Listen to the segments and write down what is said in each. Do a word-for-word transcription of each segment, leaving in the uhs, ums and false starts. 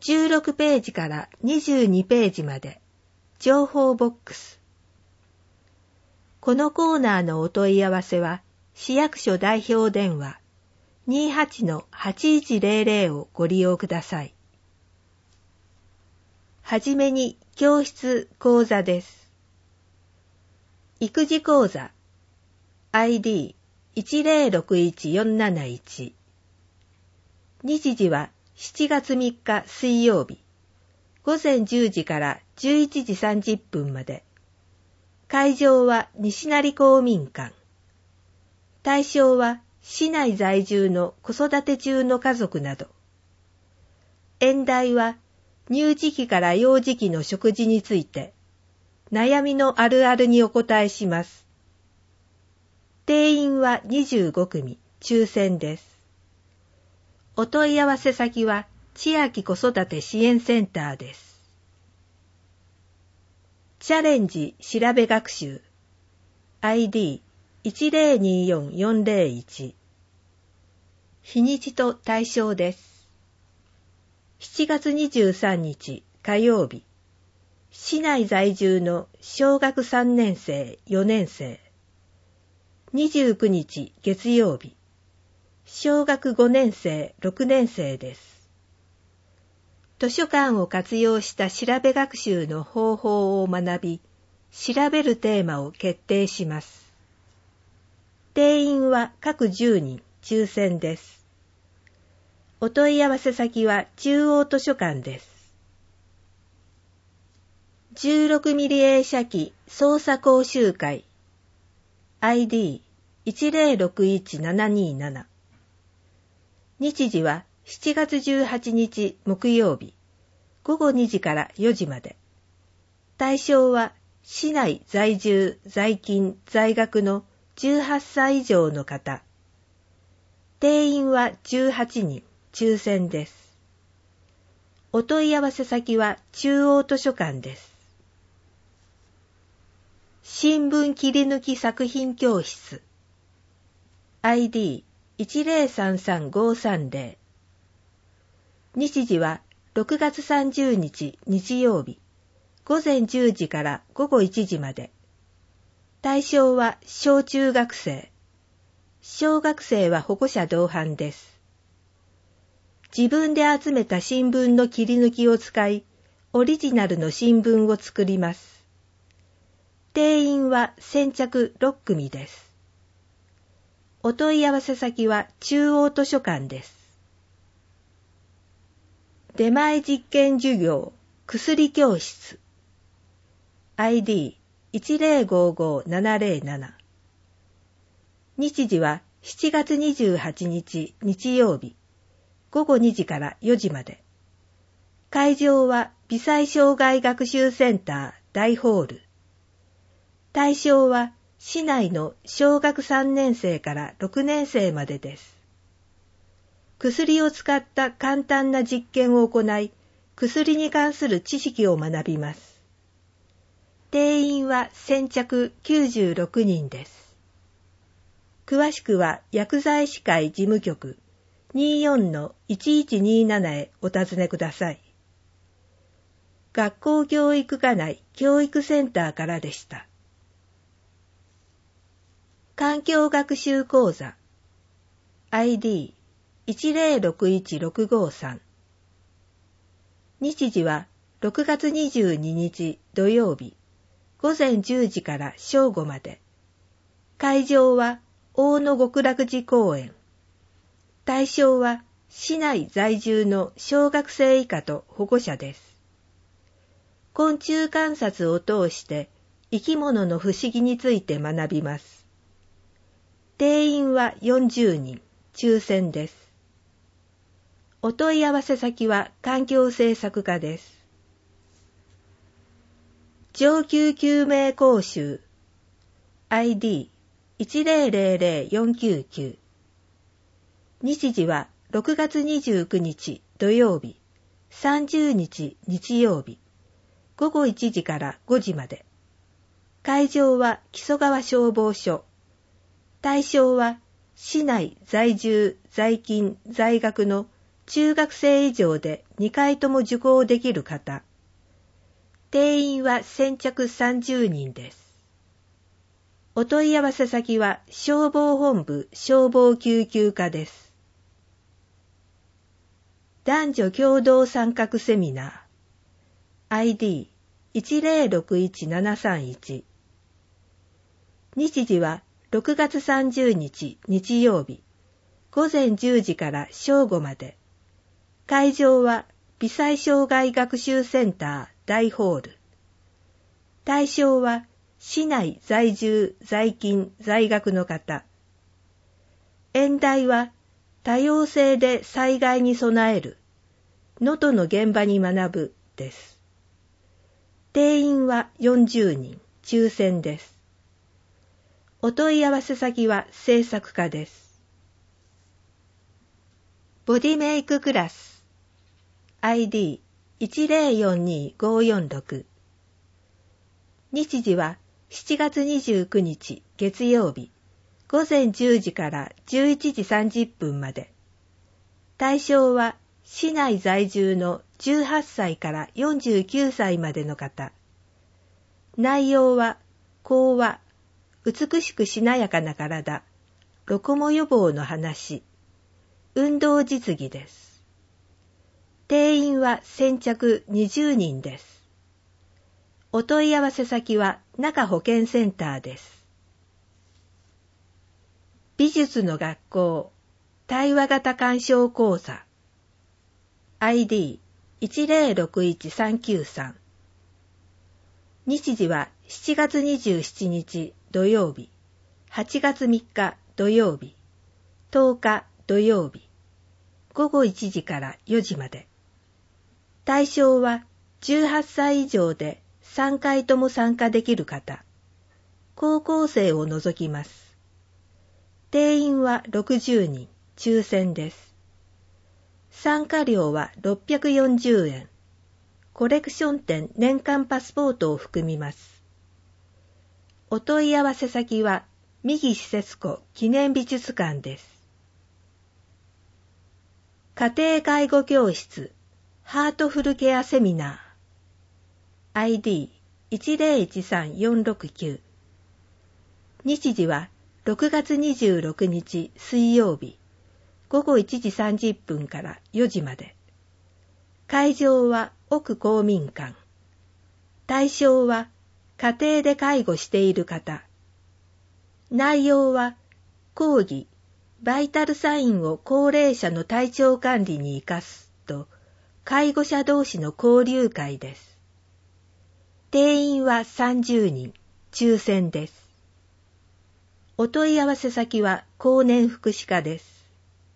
じゅうろくページからにじゅうにページまで情報ボックス。このコーナーのお問い合わせは市役所代表電話 にじゅうはちのはちいちゼロゼロ をご利用ください。はじめに教室講座です。育児講座 アイディーいちゼロろくいちよんなないち。日時はしちがつみっか水曜日、ごぜんじゅうじからじゅういちじさんじゅっぷんまで。会場は西成公民館。対象は市内在住の子育て中の家族など。演題は乳児期から幼児期の食事について、悩みのあるあるにお答えします。定員はにじゅうごくみ、抽選です。お問い合わせ先は千秋子育て支援センターです。チャレンジ調べ学習 アイディーいちゼロによんよんゼロいち。日にちと対象です。しちがつにじゅうさんにち火曜日、市内在住の小学さんねんせいよねんせい。にじゅうくにち月曜日、小学ごねんせいろくねんせいです。図書館を活用した調べ学習の方法を学び、調べるテーマを決定します。定員は各じゅうにん、抽選です。お問い合わせ先は中央図書館です。じゅうろくミリ映写機操作講習会 アイディーいちゼロろくいちななになな。日時はしちがつじゅうはちにち木曜日、ごごにじからよじまで。対象は市内在住、在勤、在学のじゅうはっさい以上の方。定員はじゅうはちにん、抽選です。お問い合わせ先は中央図書館です。新聞切り抜き作品教室 アイディーいちゼロさんさんごさんゼロ。日時はろくがつさんじゅうにち日曜日、ごぜんじゅうじからごごいちじまで。対象は小中学生。小学生は保護者同伴です。自分で集めた新聞の切り抜きを使い、オリジナルの新聞を作ります。定員は先着ろっくみです。お問い合わせ先は中央図書館です。出前実験授業薬教室 アイディーいちゼロごごななゼロなな。日時はしちがつにじゅうはちにち日曜日、ごごにじからよじまで。会場は微細障害学習センター大ホール。対象は市内の小学さんねんせいからろくねんせいまでです。薬を使った簡単な実験を行い、薬に関する知識を学びます。定員は先着きゅうじゅうろくにんです。詳しくは薬剤師会事務局 にじゅうよんのいちいちになな へお尋ねください。学校教育課内教育センターからでした。環境学習講座 アイディーいちゼロろくいちろくごさん。日時はろくがつにじゅうににち土曜日、ごぜんじゅうじから正午まで。会場は大野極楽寺公園。対象は市内在住の小学生以下と保護者です。昆虫観察を通して生き物の不思議について学びます。定員はよんじゅうにん、抽選です。お問い合わせ先は環境政策課です。上級救命講習 アイディーいちゼロゼロゼロよんきゅうきゅう。日時はろくがつにじゅうくにち土曜日、さんじゅうにち日曜日、ごごいちじからごじまで。会場は木曽川消防署。対象は市内在住、在勤、在学の中学生以上でにかいとも受講できる方。定員は先着さんじゅうにんです。お問い合わせ先は消防本部消防救急課です。男女共同参画セミナー アイディーいちゼロろくいちななさんいち 日時はろくがつさんじゅうにち日曜日ごぜんじゅうじから正午まで。会場は微細障害学習センター大ホール。対象は市内在住在勤在学の方。演題は多様性で災害に備える能登の現場に学ぶです。定員はよんじゅうにん、抽選です。お問い合わせ先は制作課です。ボディメイククラス アイディーいちゼロよんにごよんろく 日時はしちがつにじゅうくにち月曜日ごぜんじゅうじからじゅういちじさんじゅっぷんまで。対象は市内在住のじゅうはっさいからよんじゅうきゅうさいまでの方。内容は講話、美しくしなやかな体、ロコモ予防の話、運動実技です。定員は先着にじゅうにんです。お問い合わせ先は中保健センターです。美術の学校対話型鑑賞講座 アイディーいちゼロろくいちさんきゅうさん 日時はしちがつにじゅうしちにち土曜日はちがつみっか土曜日とおか土曜日ごごいちじからよじまで。対象はじゅうはっさい以上でさんかいとも参加できる方。高校生を除きます。定員はろくじゅうにん、抽選です。参加料はろっぴゃくよんじゅうえん。コレクション展年間パスポートを含みます。お問い合わせ先は三木施設庫記念美術館です。家庭介護教室ハートフルケアセミナー アイディーいちゼロいちさんよんろくきゅう 日時はろくがつにじゅうろくにち水曜日ごごいちじさんじゅっぷんからよじまで。会場は奥公民館。対象は家庭で介護している方。内容は講義バイタルサインを高齢者の体調管理に生かすと介護者同士の交流会です。定員はさんじゅうにん、抽選です。お問い合わせ先は高年福祉課です。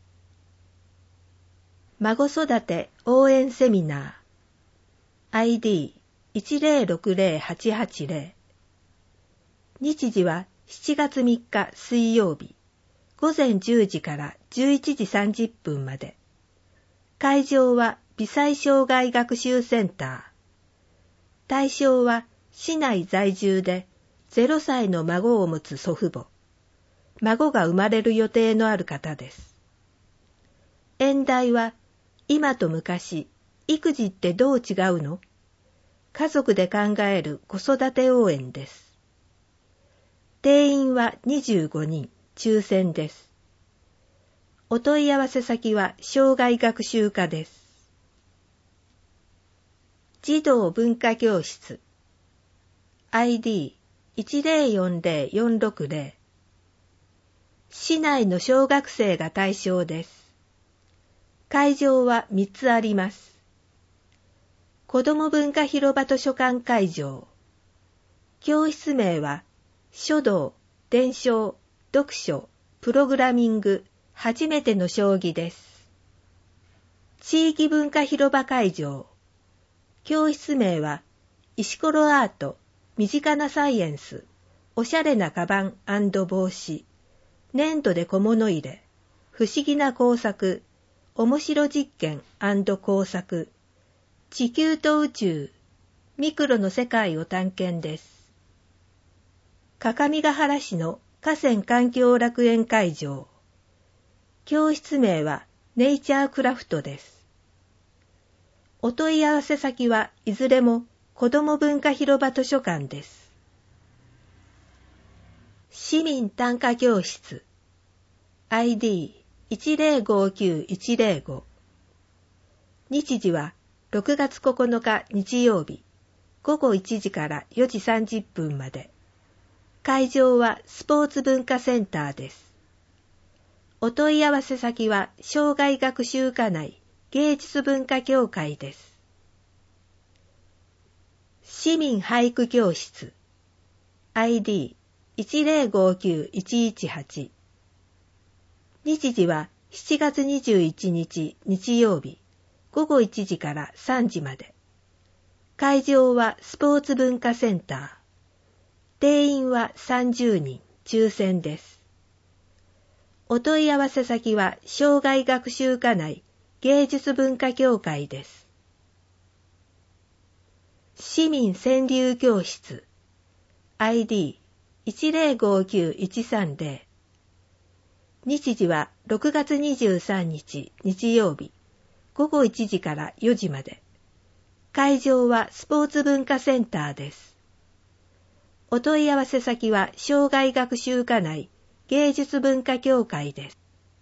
孫育て応援セミナー アイディーいちゼロろくゼロはちはちゼロ 日時はしちがつみっか水曜日ごぜんじゅうじからじゅういちじさんじゅっぷんまで。会場は微細障害学習センター。対象は市内在住でゼロさいの孫を持つ祖父母。孫が生まれる予定のある方です。演題は今と昔、育児ってどう違うの？家族で考える子育て応援です。定員はにじゅうごにん、抽選です。お問い合わせ先は障害学習課です。児童文化教室 アイディーいちゼロよんゼロよんろくゼロ 市内の小学生が対象です。会場はみっつあります。子ども文化広場図書館会場。教室名は書道、伝承、読書、プログラミング、初めての将棋です。地域文化広場会場。教室名は石ころアート、身近なサイエンス、おしゃれなカバン&帽子、粘土で小物入れ、不思議な工作、面白実験&工作、地球と宇宙、ミクロの世界を探検です。各務原市の河川環境楽園会場。教室名はネイチャークラフトです。お問い合わせ先はいずれも子ども文化広場図書館です。市民短歌教室 アイディーいちゼロごきゅういちゼロご 日時はろくがつここのか日曜日ごごいちじからよじさんじゅっぷんまで。会場はスポーツ文化センターです。お問い合わせ先は障害学習課内芸術文化協会です。市民俳句教室 アイディーいちゼロごきゅういちいちはち 日時はしちがつにじゅういちにち日曜日ごごいちじからさんじまで。会場はスポーツ文化センター。定員はさんじゅうにん、抽選です。お問い合わせ先は障害学習課内芸術文化協会です。市民川柳教室 アイディーいちゼロごきゅういちさんゼロ 日時はろくがつにじゅうさんにち日曜日ごごいちじからよじまで。会場はスポーツ文化センターです。お問い合わせ先は障害学習課内芸術文化協会です。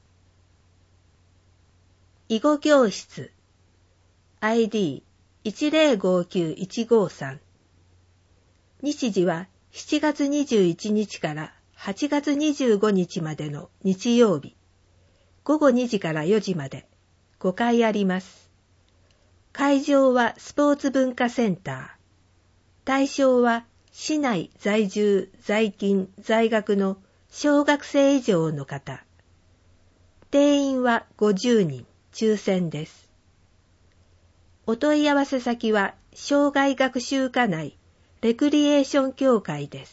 囲碁教室 アイディーいちゼロごきゅういちごさん 日時はしちがつにじゅういちにちからはちがつにじゅうごにちまでの日曜日ごごにじからよじまでごかいあります。会場はスポーツ文化センター。対象は市内在住、在勤、在学の小学生以上の方。定員はごじゅうにん、抽選です。お問い合わせ先は障害学習課内レクリエーション協会です。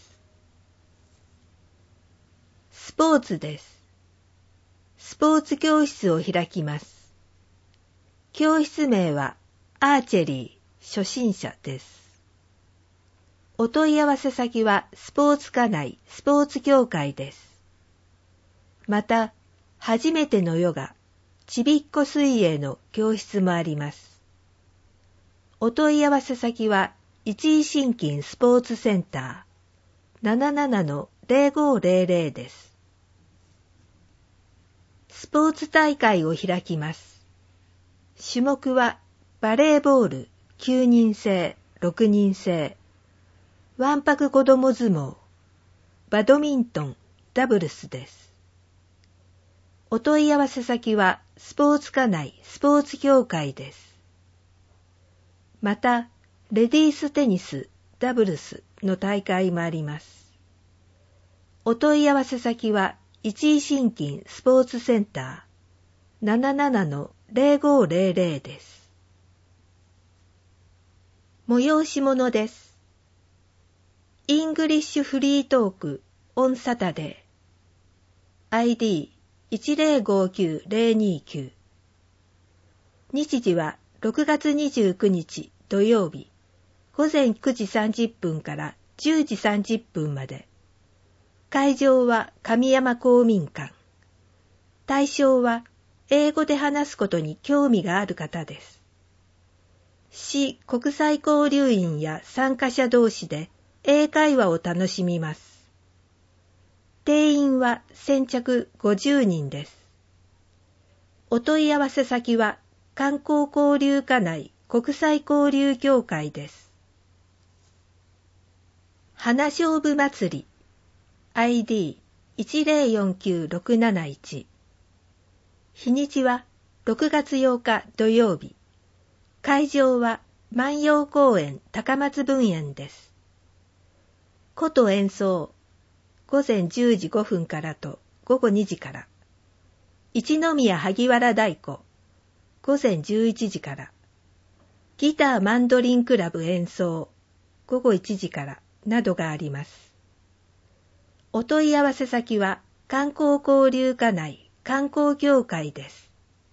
スポーツです。スポーツ教室を開きます。教室名はアーチェリー初心者です。お問い合わせ先はスポーツ課内スポーツ協会です。また、初めてのヨガ、ちびっこ水泳の教室もあります。お問い合わせ先は一位心筋スポーツセンター ななななのゼロごゼロゼロ です。スポーツ大会を開きます。種目はバレーボールきゅうにんせい、ろくにんせい、わんぱく子ども相撲、バドミントン、ダブルスです。お問い合わせ先はスポーツ課内スポーツ協会です。また、レディーステニス、ダブルスの大会もあります。お問い合わせ先は一位心筋スポーツセンター ななななのゼロごゼロゼロ です。催し物です。イングリッシュフリートークオンサタデー アイディーいちゼロごきゅうゼロにきゅう 日時はろくがつにじゅうくにち土曜日ごぜんくじさんじゅっぷんからじゅうじさんじゅっぷんまで。会場は神山公民館。対象は英語で話すことに興味がある方です。市国際交流員や参加者同士で英会話を楽しみます。定員は先着ごじゅうにんです。お問い合わせ先は観光交流課内国際交流協会です。花菖蒲祭り アイディーいちゼロよんきゅうろくなないち 日にちはろくがつようか土曜日。会場は万葉公園高松分園です。琴演奏、ごぜんじゅうじごふんからとごごにじから。一宮萩原太鼓、ごぜんじゅういちじから。ギターマンドリンクラブ演奏、ごごいちじからなどがあります。お問い合わせ先は観光交流課内観光協会です。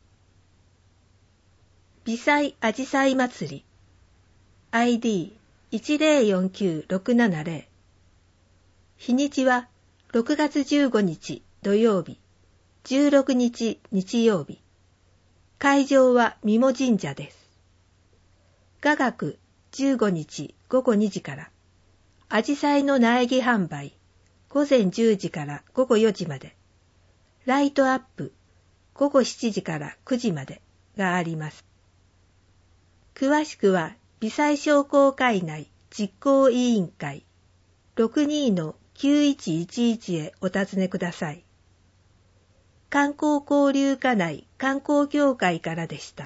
微細あじさい祭り アイディーいちゼロよんきゅうろくななゼロ 日にちはろくがつじゅうごにち土曜日じゅうろくにち日曜日会場はみも神社です。雅楽じゅうごにちごごにじから、あじさいの苗木販売、ごぜんじゅうじからごごよじまで、ライトアップ、ごごしちじからくじまでがあります。詳しくは、微細商工会内実行委員会 ろくにのきゅういちいちいち へお尋ねください。観光交流課内観光協会からでした。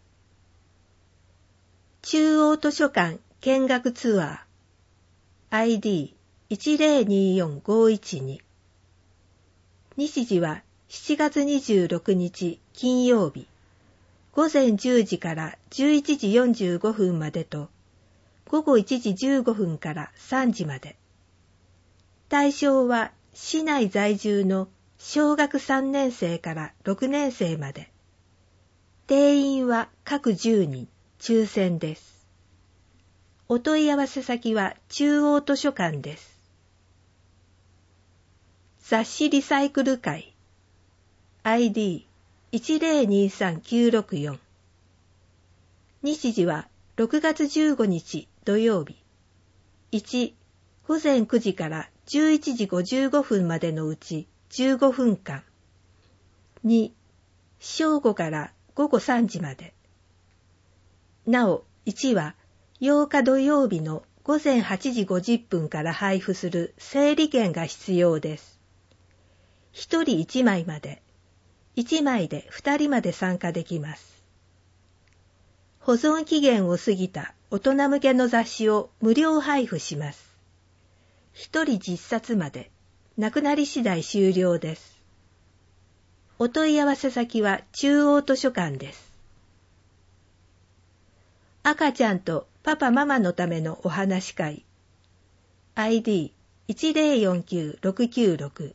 中央図書館見学ツアー アイディーいちぜろによんごいちに 日時はしちがつにじゅうろくにち金曜日ごぜんじゅうじからじゅういちじよんじゅうごふんまでとごごいちじじゅうごふんからさんじまで。対象は市内在住の小学さんねんせいからろくねんせいまで。定員は各じゅうにん、抽選です。お問い合わせ先は中央図書館です。雑誌リサイクル会 アイディーいちぜろにさんきゅうろくよん 日時はろくがつじゅうごにち土曜日いちごぜんくじからじゅういちじごじゅうごふんまでのうちじゅうごふんかんに正午からごごさんじまで。なおいちはようか土曜日のごぜんはちじごじゅっぷんから配布する整理券が必要です。ひとりいちまいまで、いちまいでふたりまで参加できます。保存期限を過ぎた大人向けの雑誌を無料配布します。ひとりじっさつまで、なくなり次第終了です。お問い合わせ先は中央図書館です。赤ちゃんとパパママのためのお話し会 アイディーいちぜろよんきゅうろくきゅうろく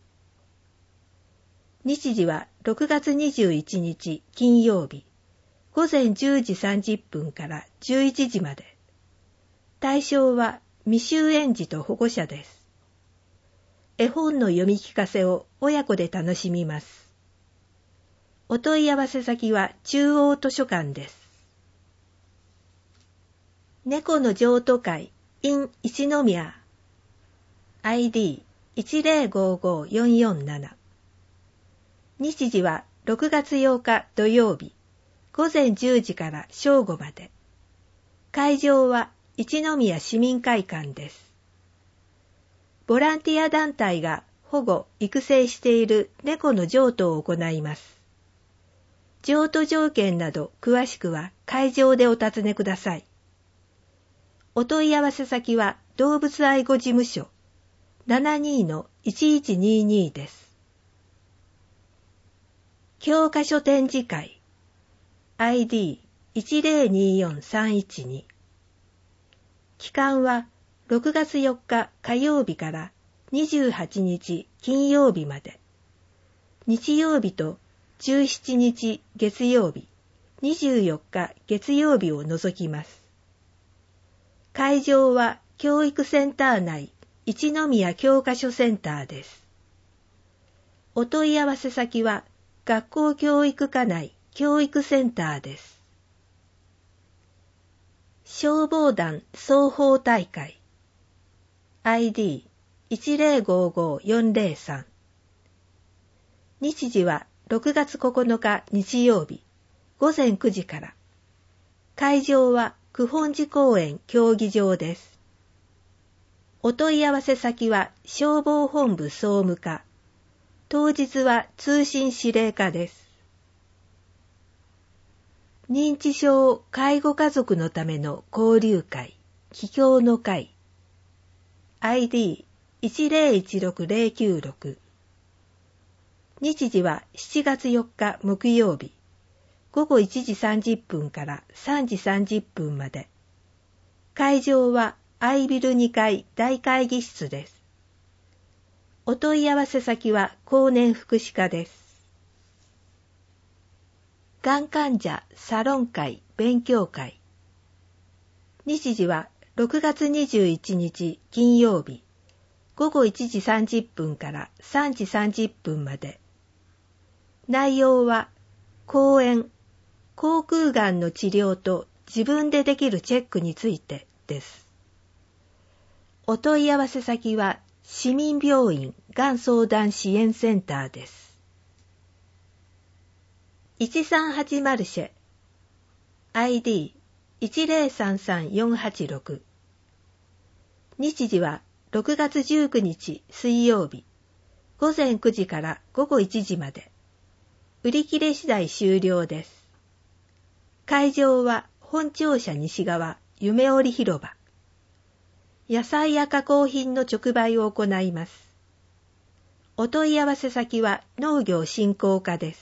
日時はろくがつにじゅういちにち金曜日ごぜんじゅうじさんじゅっぷんからじゅういちじまで。対象は未就園児と保護者です。絵本の読み聞かせを親子で楽しみます。お問い合わせ先は中央図書館です。猫の譲渡会 in 一宮 アイディーいちぜろごごよんよんなな 日時はろくがつようか土曜日ごぜんじゅうじから正午まで。会場は一宮市民会館です。ボランティア団体が保護・育成している猫の譲渡を行います。譲渡条件など詳しくは会場でお尋ねください。お問い合わせ先は動物愛護事務所 ななにのいちいちにーにー です。教科書展示会 アイディーいちぜろによんさんいちに 期間はろくがつよっか火曜日からにじゅうはちにち金曜日まで。日曜日とじゅうしちにち月曜日、にじゅうよっか月曜日を除きます。会場は教育センター内一宮教科書センターです。お問い合わせ先は学校教育課内教育センターです。消防団双方大会 アイディーいちぜろごごよんぜろさん 日時はろくがつここのか日曜日ごぜんくじから。会場は九本寺公園競技場です。お問い合わせ先は消防本部総務課。当日は通信指令課です。認知症介護家族のための交流会、帰郷の会 アイディーいちぜろいちろくぜろきゅうろく 日時はしちがつよっか木曜日ごごいちじさんじゅっぷんからさんじさんじゅっぷんまで。会場はアイビルにかい大会議室です。お問い合わせ先は高年福祉課です。がん患者サロン会勉強会。日時はろくがつにじゅういちにち金曜日ごごいちじさんじゅっぷんからさんじさんじゅっぷんまで。内容は講演、 口腔がんの治療と自分でできるチェックについてです。お問い合わせ先は市民病院がん相談支援センターです。いちさんはちマルシェ アイディーいちゼロさんさんよんはちろく 日時はろくがつじゅうくにち水曜日ごぜんくじからごごいちじまで。売り切れ次第終了です。会場は本庁舎西側夢織広場。野菜や加工品の直売を行います。お問い合わせ先は農業振興課です。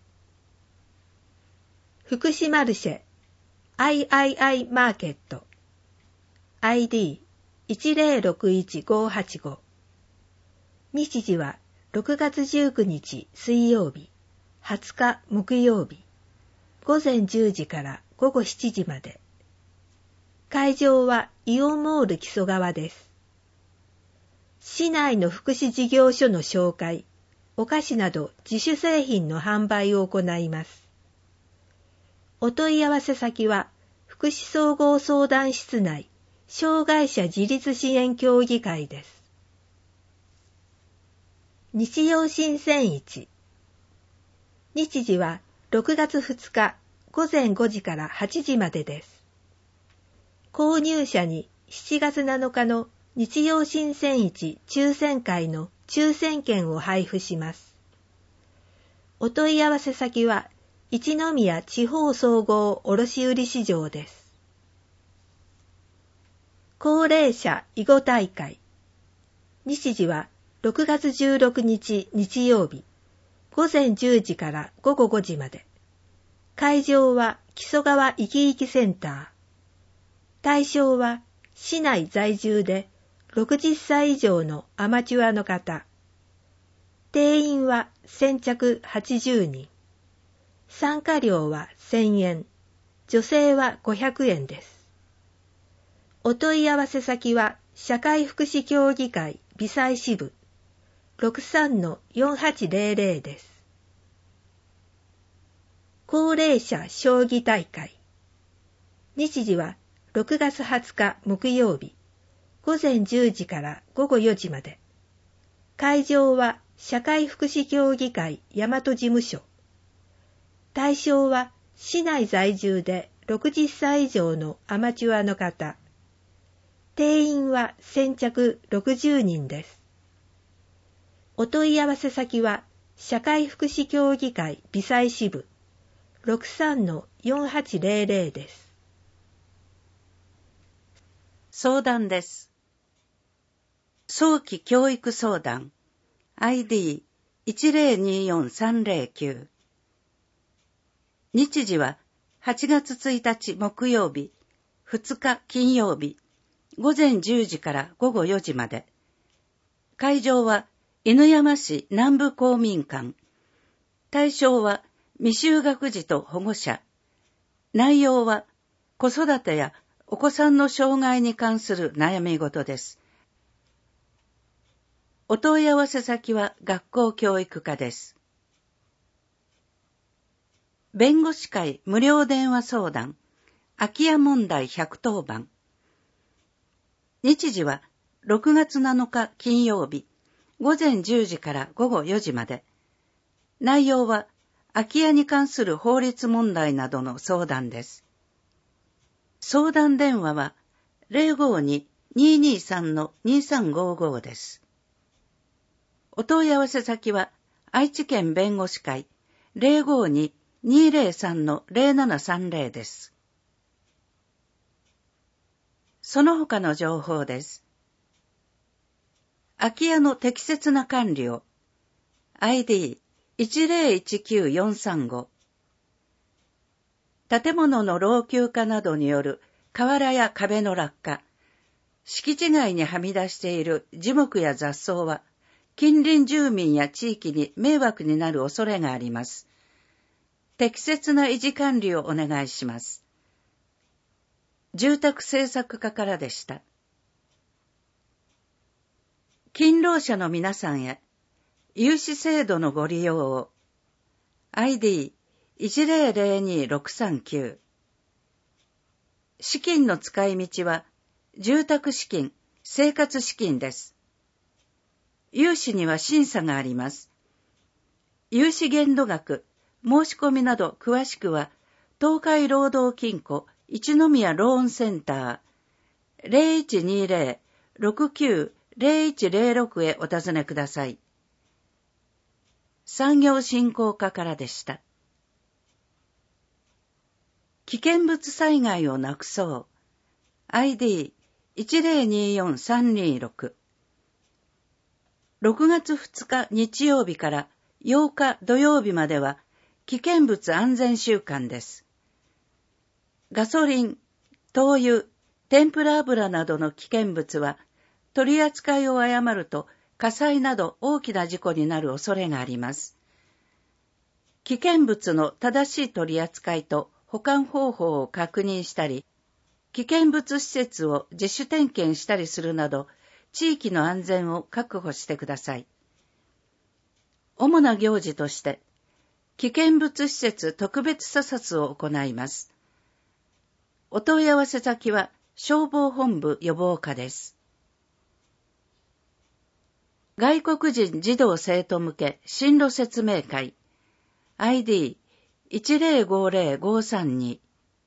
福祉マルシェ アイアイアイ マーケット アイディーいちゼロろくいちごはちご 日時はろくがつじゅうくにち水曜日はつか木曜日ごぜんじゅうじからごごしちじまで。会場はイオンモール木曽川です。市内の福祉事業所の紹介、お菓子など自主製品の販売を行います。お問い合わせ先は福祉総合相談室内障害者自立支援協議会です。日用新鮮市。日時はろくがつふつかごぜんごじからはちじまでです。購入者にしちがつなのかの日用新鮮市抽選会の抽選券を配布します。お問い合わせ先は一宮地方総合卸売市場です。高齢者囲碁大会。日時はろくがつじゅうろくにち日曜日ごぜんじゅうじからごごごじまで。会場は木曽川いきいきセンター。対象は市内在住でろくじゅっさい以上のアマチュアの方。定員は先着はちじゅうにん。参加料はせんえん。女性はごひゃくえんです。お問い合わせ先は社会福祉協議会微細支部 ろくさんのよんはちゼロゼロ です。高齢者将棋大会。日時はろくがつはつか木曜日ごぜんじゅうじからごごよじまで。会場は社会福祉協議会大和事務所。対象は市内在住でろくじゅっさい以上のアマチュアの方。定員は先着ろくじゅうにんです。お問い合わせ先は社会福祉協議会微細支部 ろくさんのよんはちゼロゼロ です。 相談です。早期教育相談 アイディーいちゼロによんさんゼロきゅう。日時ははちがつついたち木曜日ふつか金曜日ごぜんじゅうじからごごよじまで。会場は犬山市南部公民館。対象は未就学児と保護者。内容は子育てやお子さんの障害に関する悩み事です。お問い合わせ先は学校教育課です。弁護士会無料電話相談空き家問題ひゃくとおばん。日時はろくがつなのか金曜日ごぜんじゅうじからごごよじまで。内容は空き家に関する法律問題などの相談です。相談電話は ゼロごに にーにーさん にーさんごご です。お問い合わせ先は愛知県弁護士会 ゼロごに にーゼロさん ゼロななさんゼロ です。その他の情報です。空き家の適切な管理を アイディーいちゼロいちきゅうよんさんご。建物の老朽化などによる瓦や壁の落下、敷地外にはみ出している樹木や雑草は近隣住民や地域に迷惑になる恐れがあります。適切な維持管理をお願いします。住宅政策課からでした。勤労者の皆さんへ、融資制度のご利用を アイディーいちゼロゼロにろくさんきゅう。資金の使い道は、住宅資金、生活資金です。融資には審査があります。融資限度額、申し込みなど詳しくは、東海労働金庫一宮ローンセンター ゼロいちにゼロ ろくきゅう ゼロいちゼロろく へお尋ねください。産業振興課からでした。危険物災害をなくそう。アイディーいちゼロによんさんにろく。ろくがつふつか日曜日からようか土曜日までは危険物安全週間です。ガソリン、灯油、天ぷら油などの危険物は取り扱いを誤ると火災など大きな事故になる恐れがあります。危険物の正しい取り扱いと保管方法を確認したり、危険物施設を自主点検したりするなど、地域の安全を確保してください。主な行事として、危険物施設特別査察を行います。お問い合わせ先は消防本部予防課です。外国人児童生徒向け進路説明会 アイディーいちゼロごゼロごさんに。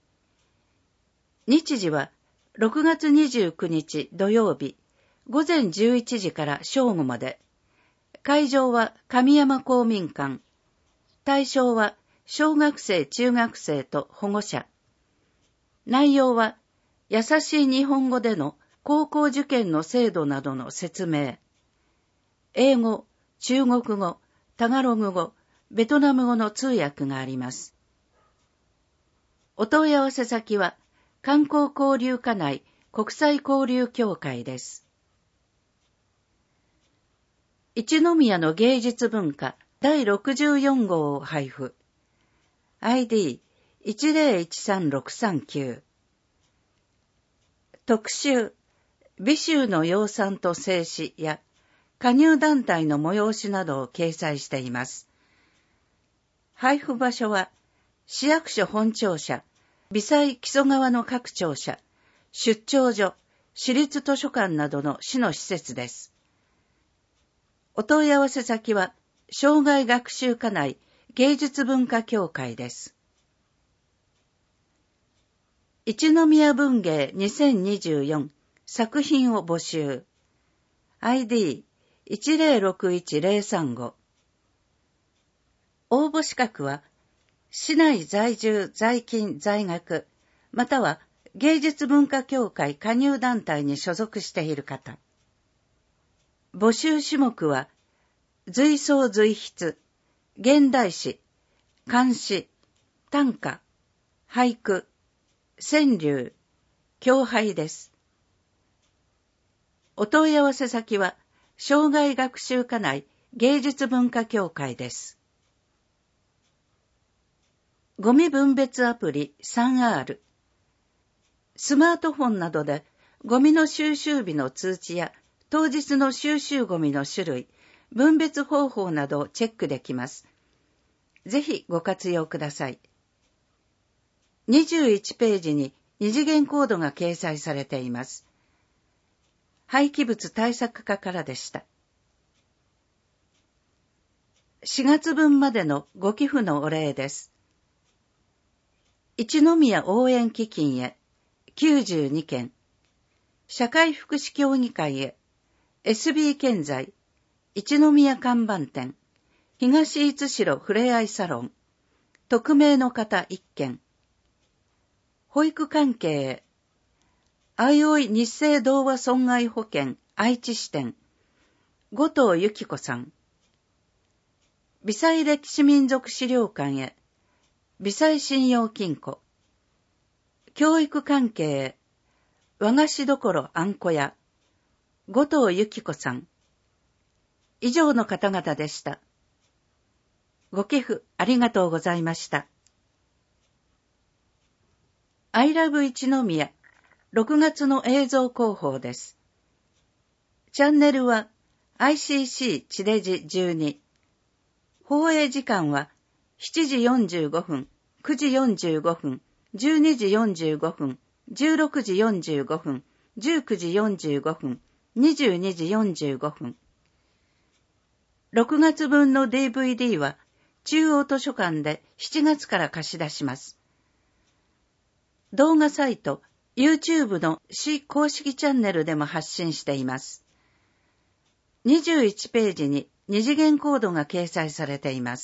日時はろくがつにじゅうくにち土曜日ごぜんじゅういちじから正午まで。会場は神山公民館。対象は小学生中学生と保護者。内容は優しい日本語での高校受験の制度などの説明。英語、中国語、タガログ語、ベトナム語の通訳があります。お問い合わせ先は観光交流課内国際交流協会です。一宮の芸術文化だいろくじゅうよん号を配布。アイディーいちゼロいちさんろくさんきゅう。特集、美州の養蚕と製糸や加入団体の催しなどを掲載しています。配布場所は、市役所本庁舎、微細木曽川の各庁舎、出張所、市立図書館などの市の施設です。お問い合わせ先は、生涯学習課内芸術文化協会です。一宮文芸にせんにじゅうよん作品を募集。アイディーいちゼロろくいちゼロさんご。応募資格は、市内在住在勤在学、または芸術文化協会加入団体に所属している方。募集種目は、随想随筆、現代詩、漢詩、短歌、俳句、川柳、教俳です。お問い合わせ先は、生涯学習課内芸術文化協会です。ゴミ分別アプリ スリーアール。スマートフォンなどでゴミの収集日の通知や当日の収集ゴミの種類、分別方法などをチェックできます。ぜひご活用ください。にじゅういちページに二次元コードが掲載されています。廃棄物対策課からでした。しがつぶんまでのご寄付のお礼です。一宮応援基金へきゅうじゅうにけん、社会福祉協議会へ エスビー 建材、一宮看板店、東五代ふれあいサロン、匿名の方いっけん、保育関係へ、あいおい日生同和損害保険愛知支店、後藤由紀子さん、微細歴史民族資料館へ、微細信用金庫、教育関係へ、和菓子どころあんこ屋、後藤由紀子さん。以上の方々でした。ご寄付ありがとうございました。I love 一宮、ろくがつの映像広報です。チャンネルは アイシーシー 地デジじゅうに。放映時間はしちじよんじゅうごふん、くじよんじゅうごふん、じゅうにじよんじゅうごふん、じゅうろくじよんじゅうごふん、じゅうくじよんじゅうごふん、にじゅうにじよんじゅうごふん。ろくがつぶんの ディーブイディー は中央図書館でしちがつから貸し出します。動画サイト、YouTube の市公式チャンネルでも発信しています。にじゅういちページに二次元コードが掲載されています。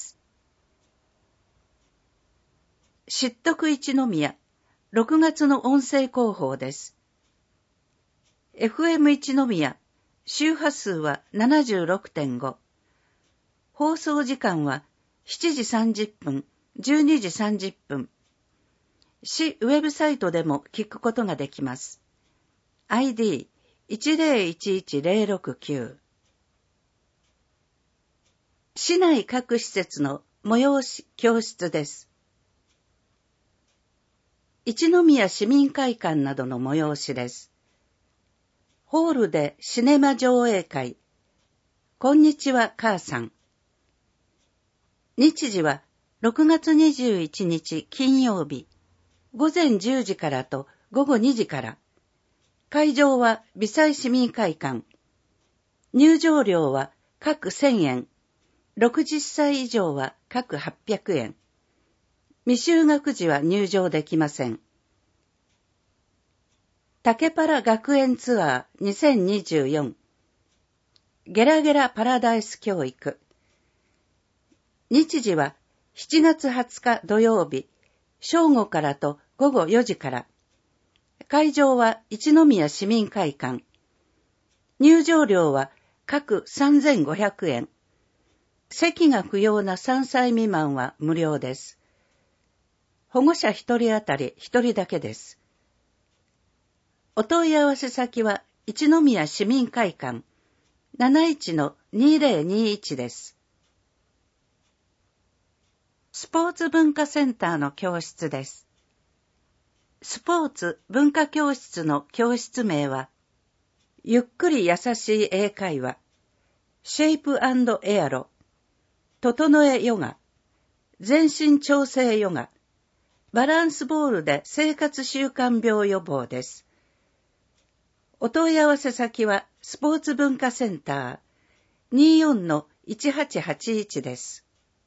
知得一宮、ろくがつの音声広報です。エフエム 一宮、周波数は ななじゅうろくてんご。放送時間はしちじさんじゅっぷん、じゅうにじさんじゅっぷん。市ウェブサイトでも聞くことができます。アイディーいちゼロいちいちゼロろくきゅう。市内各施設の催し教室です。一宮市民会館などの催しです。ホールでシネマ上映会。こんにちは母さん。日時はろくがつにじゅういちにち金曜日。ごぜんじゅうじからとごごにじから。会場は美西市民会館。入場料は各せんえん。ろくじゅっさい以上は各はっぴゃくえん。未就学児は入場できません。竹パラ学園ツアーにせんにじゅうよん。ゲラゲラパラダイス教育。日時はしちがつはつか土曜日。正午からとごごよじから。会場は一宮市民会館。入場料は各さんぜんごひゃくえん。席が不要なさんさい未満は無料です。保護者ひとり当たりひとりだけです。お問い合わせ先は一宮市民会館 なないちのにぜろにいち です。スポーツ文化センターの教室です。スポーツ文化教室の教室名は、ゆっくり優しい英会話、シェイプ&エアロ、整えヨガ、全身調整ヨガ、バランスボールで生活習慣病予防です。お問い合わせ先はスポーツ文化センター にじゅうよんのいちはちはちいち です。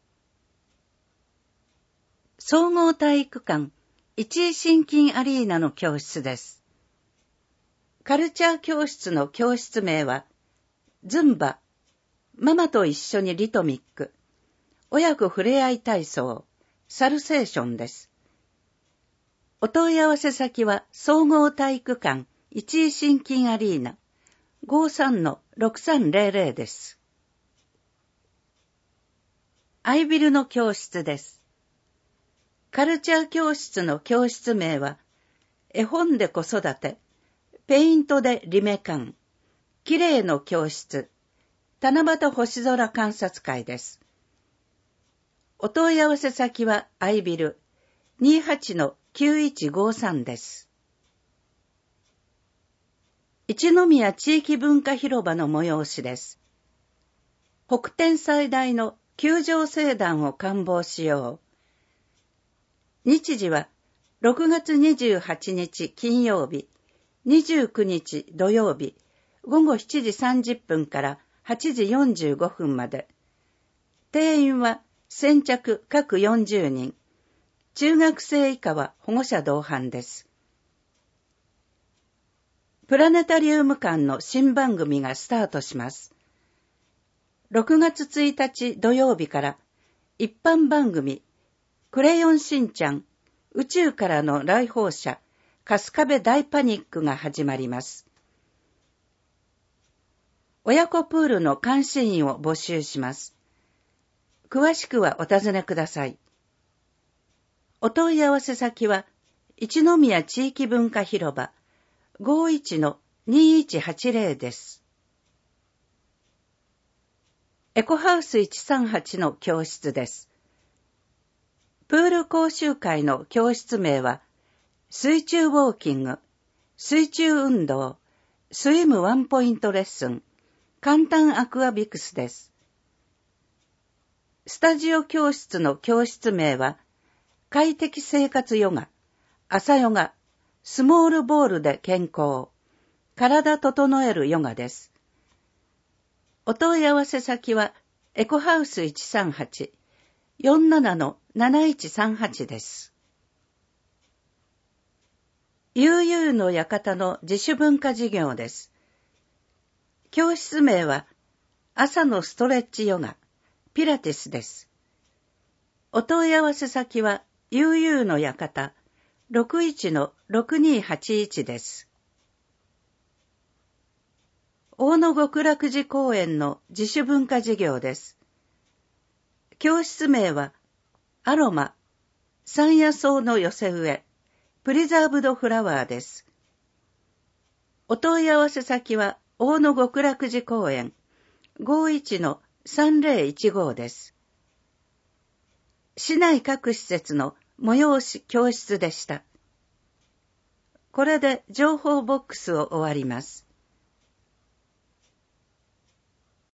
総合体育館一位心筋アリーナの教室です。カルチャー教室の教室名は、ズンバ、ママと一緒にリトミック、親子ふれあい体操、サルセーションです。お問い合わせ先は総合体育館一位心筋アリーナ ごじゅうさんのろくさんぜろぜろ です。アイビルの教室です。カルチャー教室の教室名は、絵本で子育て、ペイントでリメカン、綺麗の教室、七夕星空観察会です。お問い合わせ先はアイビル にじゅうはちのきゅういちごさん です。一宮地域文化広場の催しです。北天最大の球場聖壇を観望しよう。日時はろくがつにじゅうはちにち金曜日、にじゅうくにち土曜日、ごごしちじさんじゅっぷんからはちじよんじゅうごふんまで。定員は先着各よんじゅうにん。中学生以下は保護者同伴です。プラネタリウム館の新番組がスタートします。ろくがつついたち土曜日から一般番組クレヨンしんちゃん宇宙からの来訪者春日部大パニックが始まります。親子プールの監視員を募集します。詳しくはお尋ねください。お問い合わせ先は一宮地域文化広場 ごじゅういちのにいちはちゼロ です。エコハウスいちさんはちの教室です。プール講習会の教室名は、水中ウォーキング、水中運動、スイムワンポイントレッスン、簡単アクアビクスです。 スタジオ教室の教室名は、快適生活ヨガ、朝ヨガ、スモールボールで健康、体整えるヨガです。お問い合わせ先は、エコハウスいちさんはち、よんななのなないちさんはちです。悠々の館の自主文化事業です。教室名は、朝のストレッチヨガ、ピラティスです。お問い合わせ先は、悠々の館、ろくいちのろくにはちいちです。大野極楽寺公園の自主文化事業です。教室名は、アロマ、山野草の寄せ植え、プリザーブドフラワーです。お問い合わせ先は、大野極楽寺公園、ごいちのさんぜろいちごです。市内各施設の催し教室でした。これで情報ボックスを終わります。